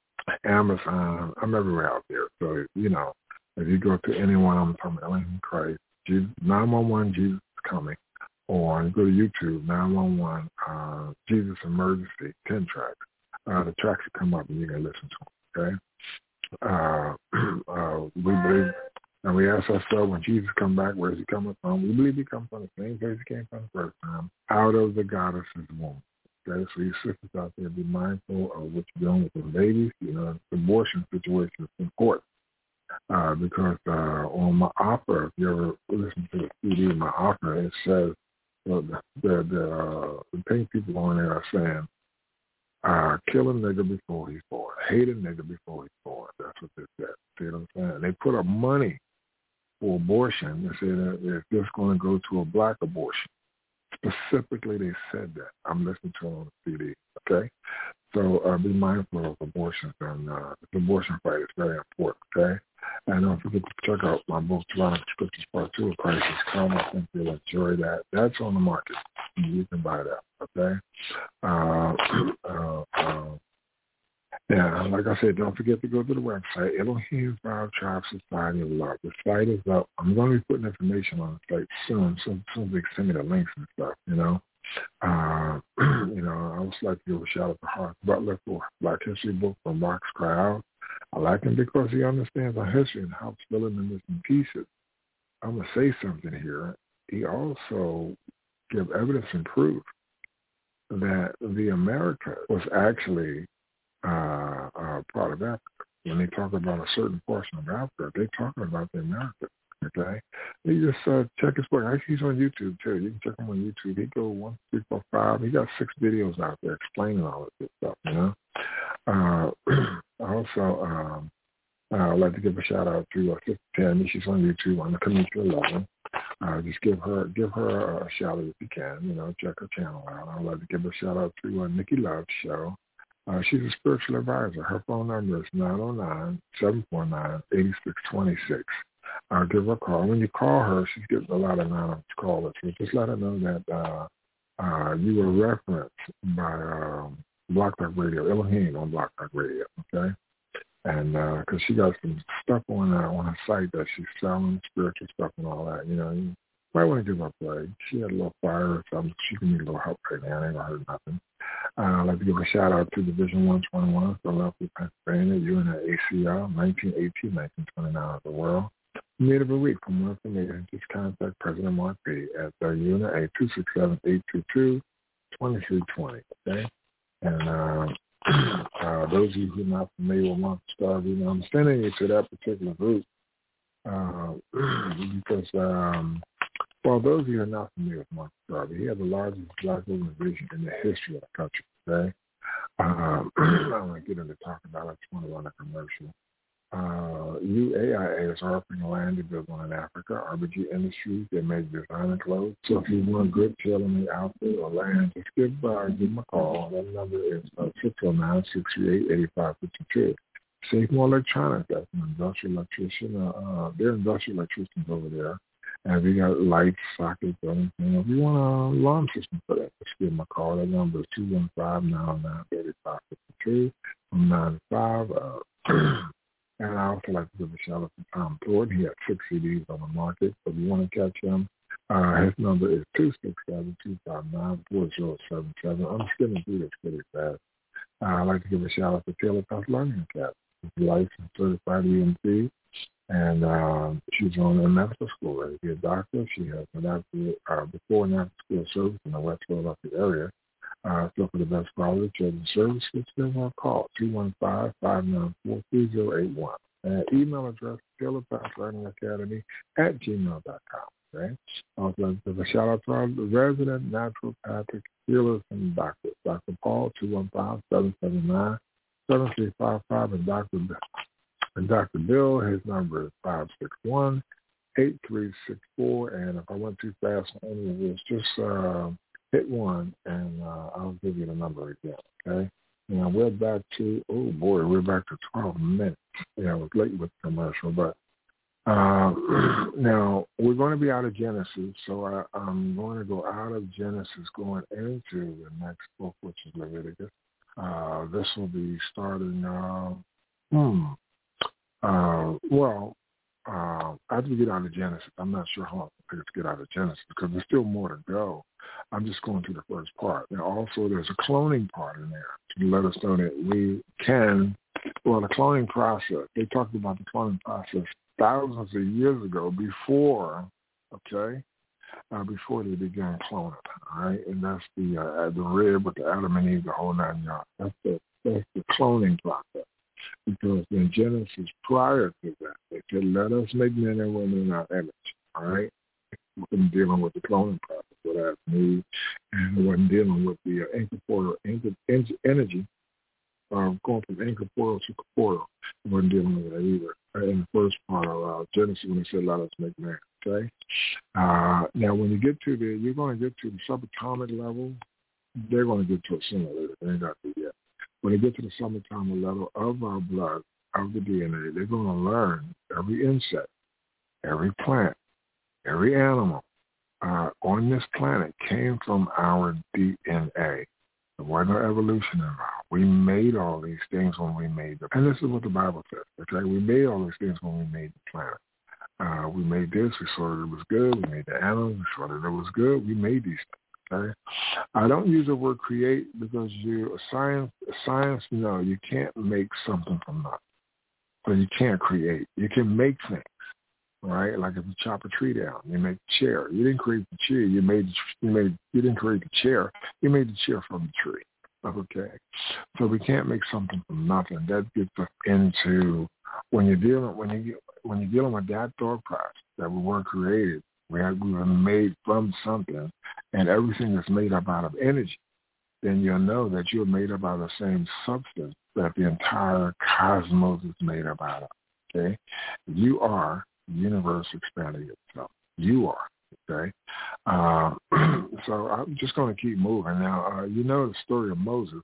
Amazon. I'm everywhere out there. So, you know, if you go to anyone, I'm talking about Elohim Christ, Jesus, nine one one, Jesus is Coming. Or you go to YouTube, nine one one, uh, Jesus Emergency, ten tracks. Uh, the tracks will come up and you can listen to them, okay? Uh, uh, we believe, and we ask ourselves, when Jesus come back, where is he coming from? We believe he comes from the same place he came from the first time, out of the goddess's womb, okay? So you sisters out there, be mindful of what you're doing with the babies. You know, the abortion situation is important uh, because uh, on my opera, if you ever listen to the C D of my opera, it says, well, the, the, the, uh, the pink people on there are saying, Uh, kill a nigga before he's born. Hate a nigga before he's born. That's what they said. See what I'm saying? They put up money for abortion. They said that if this going to go to a black abortion. Specifically, they said that. I'm listening to it on the C D, okay? So uh, be mindful of abortions. And uh, the abortion fight is very important, okay? And don't forget to check out my book, Tyrannical Scriptures Part two of Christ is Come. I think you'll enjoy that. That's on the market. You can buy that, okay? Uh, uh, uh, yeah, like I said, don't forget to go to the website, Elohim Five Tribe Society of Love. The site is up. I'm going to be putting information on the site soon, so soon as they send me the links and stuff, you know. Uh, you know, I would like to give a shout out to Hart Butler for Black History book from Rocks Cry Out. I like him because he understands our history and helps fill in the missing pieces. I'm going to say something here. He also gives evidence and proof that the America was actually uh, uh, part of Africa. When they talk about a certain portion of Africa, they're talking about the America, okay? You just uh, check his book. Actually, he's on YouTube, too. You can check him on YouTube. He go one, three, four, five. He got six videos out there explaining all of this stuff, you know? Uh, also, um, uh, I'd like to give a shout-out to uh, Sister Tammy. She's on YouTube on the Community eleven. Uh, just give her give her a shout out if you can. You know, check her channel out. I'd like to give a shout out to uh, Nikki Love's show. Uh, she's a spiritual advisor. Her phone number is nine oh nine, seven four nine, eight six two six. uh, give her a call. When you call her, she's getting a lot of anonymous callers. So just let her know that uh, uh, you were referenced by um, Block Talk Radio, Elohim on Block Talk Radio, okay? And because uh, she got some stuff on uh, on her site that she's selling, spiritual stuff and all that, you know, you might want to give her a play. She had a little fire or something. She can need a little help right now. I ain't gonna hurt nothing. Uh, I'd like to give a shout out to Division one twenty-one, Philadelphia, Pennsylvania, U N A C L, nineteen eighteen, nineteen twenty-nine of the world. We meet every week. For more information, just contact President Mark B. at the U N A two six seven, eight two two, two three two zero, okay? And uh, uh, those of you who are not familiar with Mark Starvey, you know, I'm sending you to that particular group uh, because, um, well, those of you who are not familiar with Mark Starvey, he had the largest black organization in the history of the country, okay? Uh, I don't want to get into talking about it. I just want to run a commercial. Uh, U A I A is offering land to build one in Africa. R B G Industries, they make designer clothes. So if you want good tailor-made outfit or land, just give, uh, give them a call. That number is uh, six oh nine, six three eight, eight five five two. Safemore Electronics, that's an industrial electrician. Uh, uh, they're industrial electricians over there. And we got lights, sockets, anything. If you want an alarm system for that, just give them a call. That number is two one five, nine oh nine, eight five five two from nine to five. Uh, And I also like to give a shout out to Tom Thornton. He has six C Ds on the market. So if you want to catch him, uh, his number is two six seven, two five nine, four zero seven seven. I'm skimming through this pretty fast. Uh, I'd like to give a shout out to Taylor Path Learning Academy. She's licensed certified E M C, and um, she's on a medical school ready to be a doctor. She has an after, uh, before and after school service in the West Philadelphia area. Uh, so for the best quality children's services, give them a call, two one five, five nine four, three zero eight one. And email address, Taylor Path Learning Academy at gmail dot com. Okay? Also, give a shout out to our resident naturopathic healers and doctors, Doctor Paul, two one five, seven seven nine, seven three five five, and Doctor and Doctor Bill, his number is five six one, eight three six four. And if I went too fast on any of this, just uh, hit one, and uh, I'll give you the number again, okay? Now, we're back to, oh, boy, we're back to twelve minutes. Yeah, I was late with the commercial, but uh, now we're going to be out of Genesis, so I, I'm going to go out of Genesis going into the next book, which is Leviticus. Uh, this will be starting, uh, hmm, uh, well, uh, after we get out of Genesis, I'm not sure how long it takes to get out of Genesis because there's still more to go. I'm just going to the first part. Now, also, there's a cloning part in there to let us know that we can, well, the cloning process, they talked about the cloning process thousands of years ago before, okay, uh, before they began cloning, all right? And that's the uh, the rib with the Adam and Eve, the whole nine yards. That's the, that's the cloning process. Because in Genesis, prior to that, they said, let us make men and women in our image, all right? We wasn't dealing with the cloning process with Adam and Eve, and we wasn't dealing with the uh, incorporeal energy, uh, going from incorporeal to corporeal. We wasn't dealing with that either uh, in the first part of uh, Genesis when they said, let us make man, okay? Uh, now, when you get to the, you're going to get to the subatomic level, they're going to get to it sooner or later. They ain't got to yet. When they get to the subatomic level of our blood, of the D N A, they're going to learn every insect, every plant, every animal uh, on this planet came from our D N A. There wasn't no evolution involved. We made all these things when we made them. And this is what the Bible says, okay? We made all these things when we made the planet. Uh, we made this. We saw that it was good. We made the animals. We saw that it was good. We made these things. Okay, I don't use the word create because you science science no, you can't make something from nothing. So you can't create. You can make things, right? Like if you chop a tree down, you make a chair. You didn't create the chair. You made you made you didn't create the chair. You made the chair from the tree. Okay, so we can't make something from nothing. That gets us into when you're dealing when you when you're dealing with that thought process that we weren't created. We, have, we were made from something, and everything is made up out of energy. Then you'll know that you're made up out of the same substance that the entire cosmos is made up out of. Okay, you are the universe expanding itself. You are. Okay, uh, so I'm just going to keep moving. Now, uh, you know the story of Moses.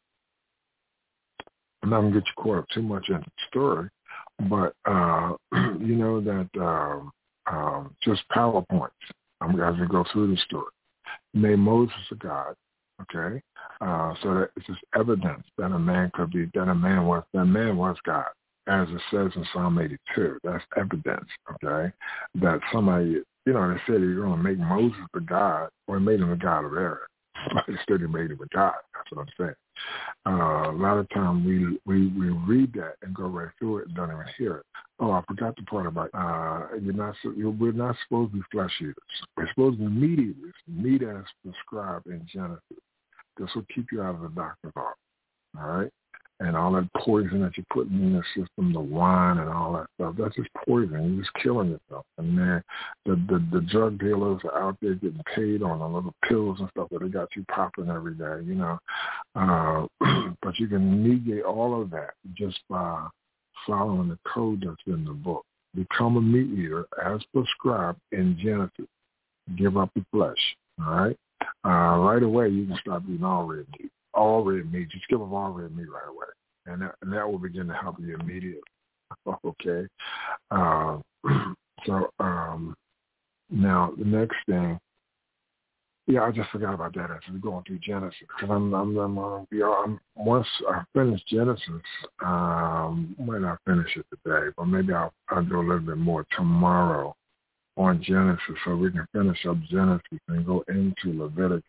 I'm not going to get you caught up too much into the story, but uh, you know that. Um, um, just PowerPoints um, as we go through the story. Made Moses a god, okay? Uh, so that it's just evidence that a man could be, that a man was, that man was God, as it says in Psalm eighty-two. That's evidence, okay? That somebody, you know, they said you're going to make Moses a god, or made him a god of Aaron. But instead he made him a god. That's what I'm saying. Uh, a lot of times we, we we read that and go right through it and don't even hear it. Oh, I forgot the part about uh, you're not. You're, we're not supposed to be flesh eaters. We're supposed to be meat eaters. Meat as prescribed in Genesis. This will keep you out of the doctor's office. All right, and all that poison that you're putting in the system, the wine and all that stuff, that's just poison. You're just killing yourself. And then the, the the drug dealers are out there getting paid on the little pills and stuff that they got you popping every day, you know. Uh, but you can negate all of that just by following the code that's in the book. Become a meat eater as prescribed in Genesis. Give up the flesh, all right? Uh, right away, you can stop eating all red meat. All red meat. Just give up all red meat right away. And that, and that will begin to help you immediately. Okay? Uh, so um, now the next thing, yeah, I just forgot about that as we're going through Genesis. Because I'm, I'm, I'm, I'm, I'm, once I finish Genesis, um, might not finish it today, but maybe I'll, I'll do a little bit more tomorrow on Genesis so we can finish up Genesis and go into Leviticus,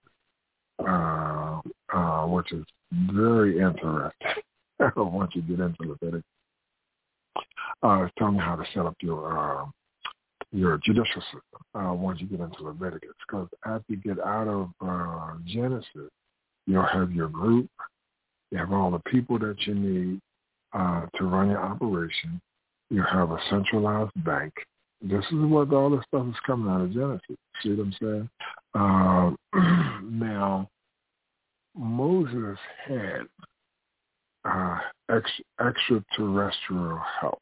uh, uh, which is very interesting once you get into Leviticus. Uh, it's telling you how to set up your uh, your judicial system uh, once you get into Leviticus. Because after you get out of uh, Genesis, you'll have your group, you have all the people that you need uh, to run your operation, you have a centralized bank. This is what all this stuff is coming out of Genesis. See what I'm saying? Uh, now, Moses had uh, ex- extraterrestrial help.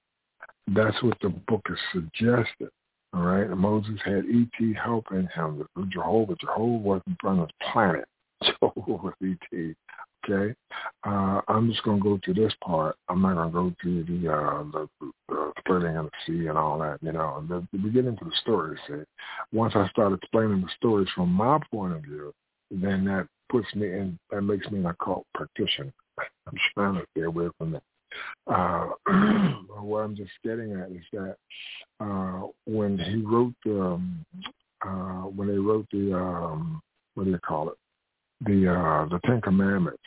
That's what the book is suggesting. All right? Moses had E T helping him. Jehovah. Jehovah wasn't from this planet. Jehovah was E T. Okay? Uh, I'm just going to go to this part. I'm not going to go to the, uh, the, the splitting of the sea and all that, you know. And the, the beginning to the story, see. Once I start explaining the stories from my point of view, then that puts me in, that makes me an occult practitioner. I'm trying to stay away from that. Uh, what I'm just getting at is that uh, when he wrote the, um, uh, when they wrote the, um, what do you call it, the uh, the Ten Commandments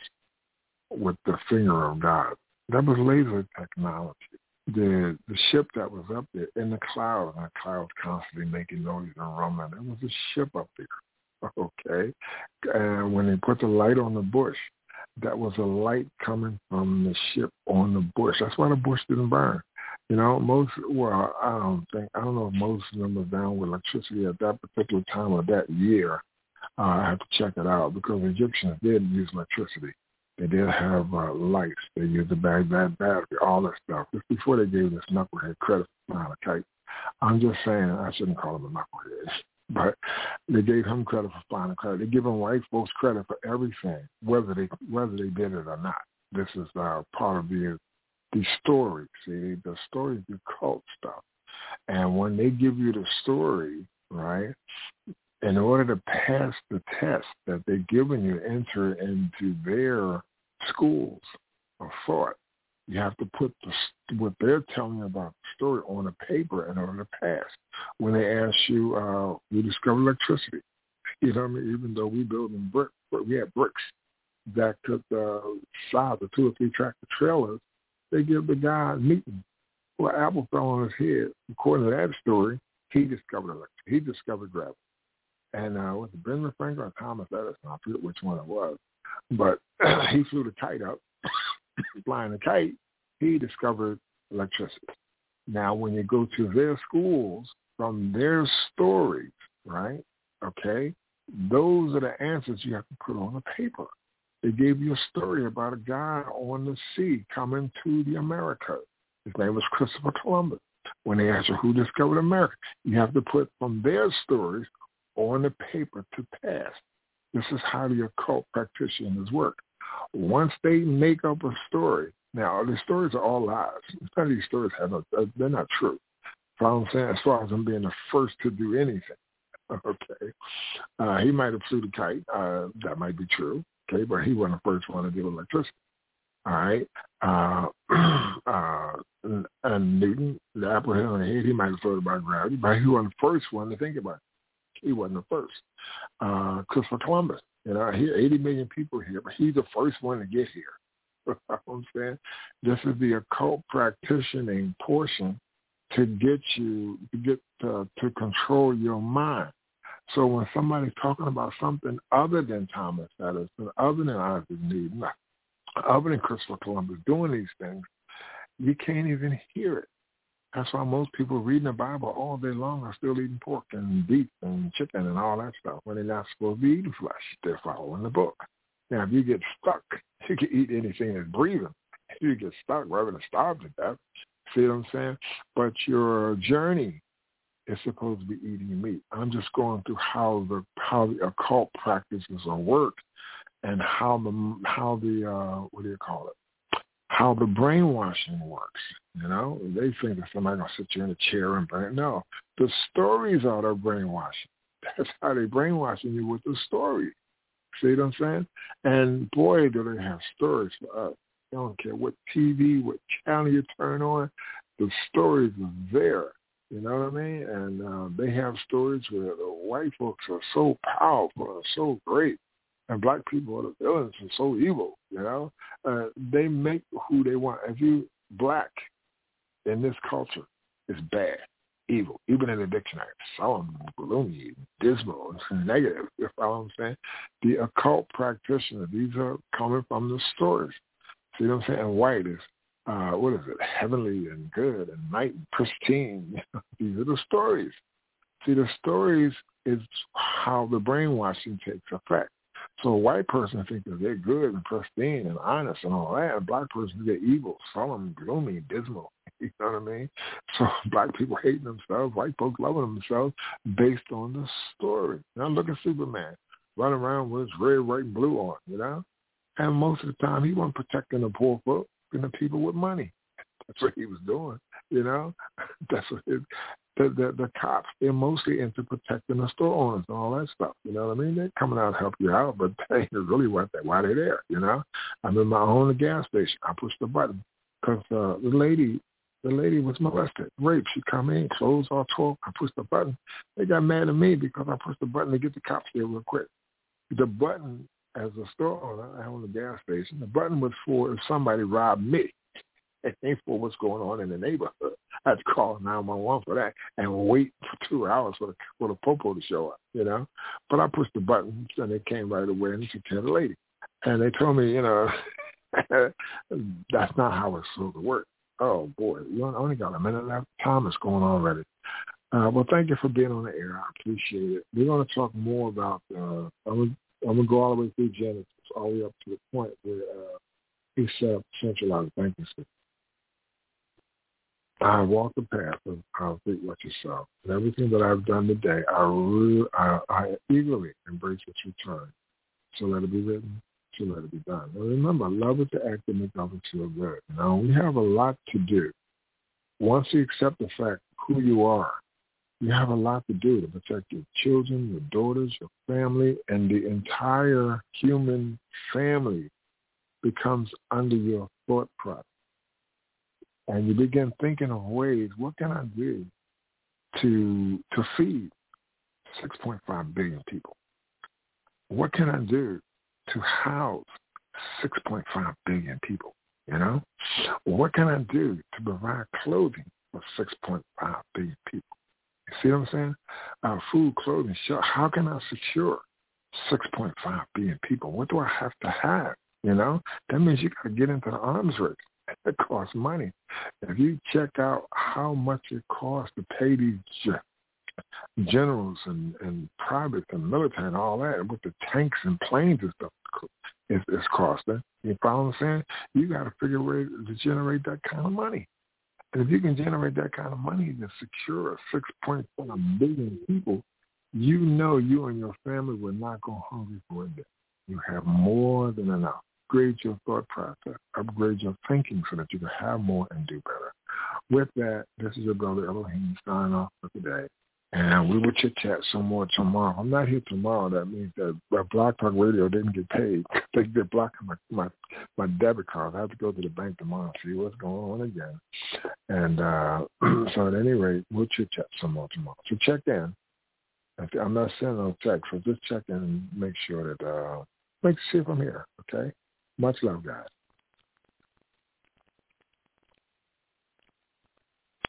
with the finger of God, that was laser technology. The the ship that was up there in the clouds, and the clouds constantly making noise and rumbling, there was a ship up there, okay? And when they put the light on the bush, that was a light coming from the ship on the bush. That's why the bush didn't burn. You know, most, well, I don't think, I don't know if Moses was down with electricity at that particular time or that year. Uh, I have to check it out because Egyptians did use electricity. They did have uh, lights. They used the bag, bag battery, all that stuff. Just before they gave this knucklehead credit for flying a kite. I'm just saying, I shouldn't call him a knucklehead. But they gave him credit for flying a kite. They give him white folks credit for everything, whether they whether they did it or not. This is uh, part of the the story. See, the story is the cult stuff. And when they give you the story, right, in order to pass the test that they're giving you, enter into their schools of thought, you have to put the, what they're telling you about the story on a paper in order to pass. When they ask you, uh, we discovered electricity. You know what I mean? Even though we built in brick, we had bricks that could uh, size the two or three tractor trailers. They give the guy a meeting. Well, apple fell on his head. According to that story, he discovered electricity. He discovered gravity. And uh, was it Benjamin Franklin or Thomas Edison? I forget which one it was. But he flew the kite up. Flying a kite, he discovered electricity. Now, when you go to their schools, from their stories, right, okay, those are the answers you have to put on a paper. They gave you a story about a guy on the sea coming to the Americas. His name was Christopher Columbus. When they ask you who discovered America, you have to put from their stories on the paper to pass. This is how the occult practitioners work. Once they make up a story, now the stories are all lies. None of these stories have no, they're not true. Follow what I'm saying? As far as him being the first to do anything. Okay. Uh, he might have flew the kite. Uh, that might be true. Okay, but he wasn't the first one to do electricity. All right. Uh, uh, and, and Newton, the apple hit on the head, he might have thought about gravity, but he wasn't the first one to think about it. He wasn't the first. Uh, Christopher Columbus, you know, he eighty million people here, but he's the first one to get here. You know what I'm saying? This is the occult practicing portion to get you, to get uh, to control your mind. So when somebody's talking about something other than Thomas Edison, other than Isaac Newton, other than Christopher Columbus doing these things, you can't even hear it. That's why most people reading the Bible all day long are still eating pork and beef and chicken and all that stuff when they're not supposed to be eating flesh. They're following the book. Now, if you get stuck, you can eat anything that's breathing. If you get stuck, rather than starve to death, see what I'm saying? But your journey is supposed to be eating meat. I'm just going through how the how the occult practices are worked and how the how the uh, what do you call it? How the brainwashing works. You know, they think that somebody's gonna sit you in a chair and brain. No, the stories are their brainwashing. That's how they brainwashing you with the stories. See what I'm saying? And boy, do they have stories for us. I don't care what T V, what channel you turn on, the stories are there. You know what I mean? And uh, they have stories where the white folks are so powerful and so great, and black people are the villains and so evil. You know, uh, they make who they want. If you black in this culture is bad, evil, even in the dictionary, solemn, gloomy, dismal, negative. You follow what I'm saying? The occult practitioner, these are coming from the stories. See what I'm saying? And white is, uh, what is it, heavenly and good and night and pristine. These are the stories. See, the stories is how the brainwashing takes effect. So a white person thinks that they're good and pristine and honest and all that. A black person, they're evil, solemn, gloomy, dismal. You know what I mean? So black people hating themselves, white folks loving themselves based on the story. Now look at Superman running around with his red, white, and blue on, you know? And most of the time he wasn't protecting the poor folk and the people with money. That's what he was doing, you know? That's what it, the, the, the cops, they're mostly into protecting the store owners and all that stuff, you know what I mean? They're coming out to help you out, but they ain't really what they, why they're there, you know? I'm in my own gas station. I pushed the button because uh, the lady, the lady was molested, raped. She come in, clothes all tore. I pushed the button. They got mad at me because I pushed the button to get the cops there real quick. The button, as a store owner, I own the gas station, the button was for if somebody robbed me. It ain't for what's going on in the neighborhood. I had to call nine one one for that and wait for two hours for the, for the popo to show up, you know. But I pushed the button, and they came right away and took care of the lady. And they told me, you know, that's not how it's supposed to work. Oh, boy, you only got a minute left. Time is going on already. Uh, well, thank you for being on the air. I appreciate it. We're going to talk more about, uh, I'm going to go all the way through Genesis, all the way up to the point where uh, he set up centralized banking system. I walk the path of how think what you saw. And everything that I've done today, I, really, I, I eagerly embrace its return. So let it be written, so let it be done. And remember, love is the act that makes others feel good. Now, we have a lot to do. Once you accept the fact who you are, you have a lot to do to protect your children, your daughters, your family, and the entire human family becomes under your thought process. And you begin thinking of ways, what can I do to to feed six point five billion people? What can I do to house six point five billion people, you know? What can I do to provide clothing for six point five billion people? You see what I'm saying? Uh, food, clothing, shelter. How can I secure six point five billion people? What do I have to have, you know? That means you got to get into the arms race. It costs money. If you check out how much it costs to pay these generals and, and privates and military and all that, with the tanks and planes and stuff, it's, it's costing. You follow what I'm saying? You got to figure a way to generate that kind of money. And if you can generate that kind of money to secure six point five billion people, you know you and your family will not go hungry for a day. You have more than enough. Upgrade your thought process, upgrade your thinking so that you can have more and do better. with that, this is your brother Elohim signing off for today. And we will chit-chat some more tomorrow. I'm not here tomorrow. That means that Blog Talk Radio didn't get paid. They, they're blocking my, my, my debit card. I have to go to the bank tomorrow and see what's going on again. And uh, so at any rate, we'll chit-chat some more tomorrow. So check in. I'm not sending no text, so just check in and make sure that, uh, make see if I'm here, okay? Much love, guys.